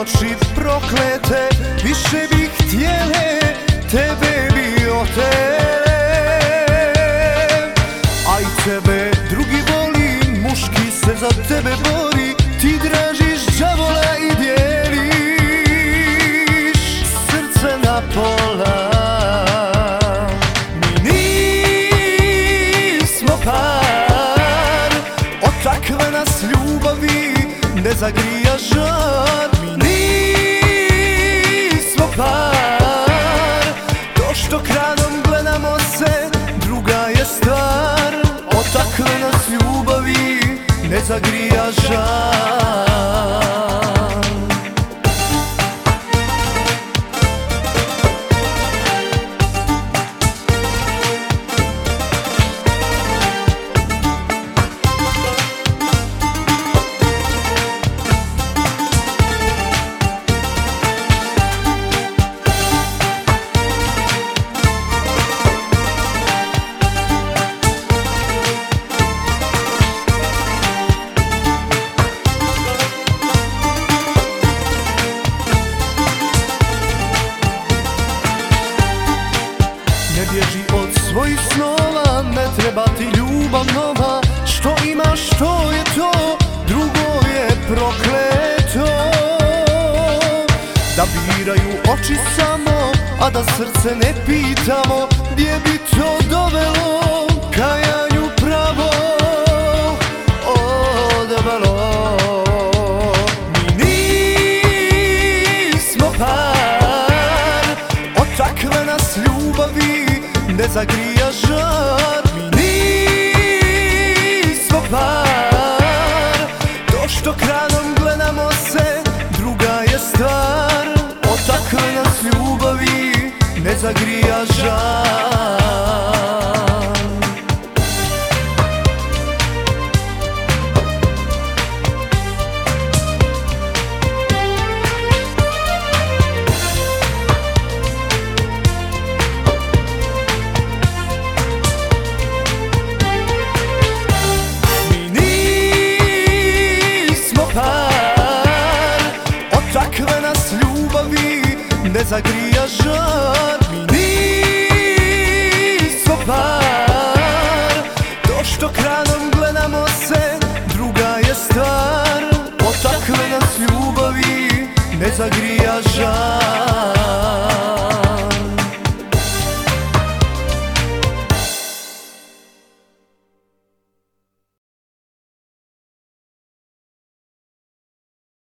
oči proklete više bi htjele, tebe bi otele. A i tebe drugi voli, muški se za tebe bori, ti dražiš đavola i dijeliš srce na pola. Mi nismo par, od takve nas ljubavi ne zagrija žar. Mi nismo par, to što kradom gledamo se, druga je stvar. Od takve nas ljubavi ne zagrija žar. Ne bježi od svojih snova, ne treba ti ljubav nova. Što imaš, to je to, drugo je prokleto. Da biraju oči samo, a da srce ne pitamo, gdje bi to dovelo kajanju pravo odvelo. Mi nismo par, od takve nas ljubavi ne zagrija žar. Mi nismo par, to što kradom gledamo se, druga je stvar. Od takve nas ljubavi ne zagrija žar. Od takve nas ljubavi ne zagrija žar. Mi nismo par, to što kradom gledamo se, druga je stvar. Od takve nas ljubavi ne zagrija žar.